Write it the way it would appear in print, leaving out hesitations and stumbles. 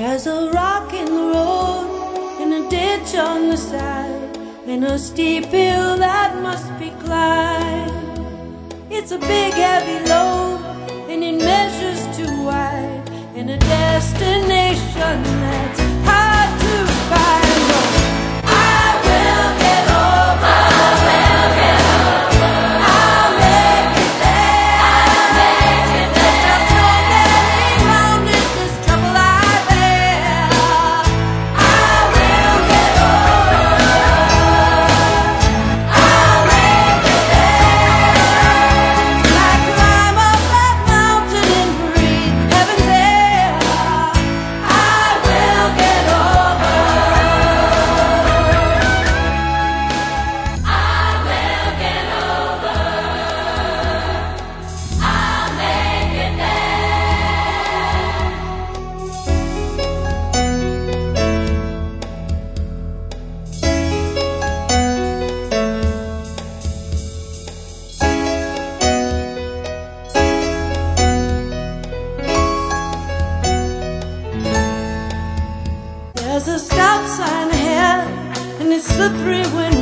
There's a rock in the road, and a ditch on the side, and a steep hill that must be climbed. It's a big heavy load, and it measures too wide, and a destination that's hard to find. Oh, I will get over. I will get over. I'll make it there. I'll make it there. There's no getting round it, this trouble I bear. I will get over. I'll make it there. I climb up that mountain and breathe heaven's air. I will get over. I will get over. I'll make it there. There's a stop sign ahead, and it's slippery when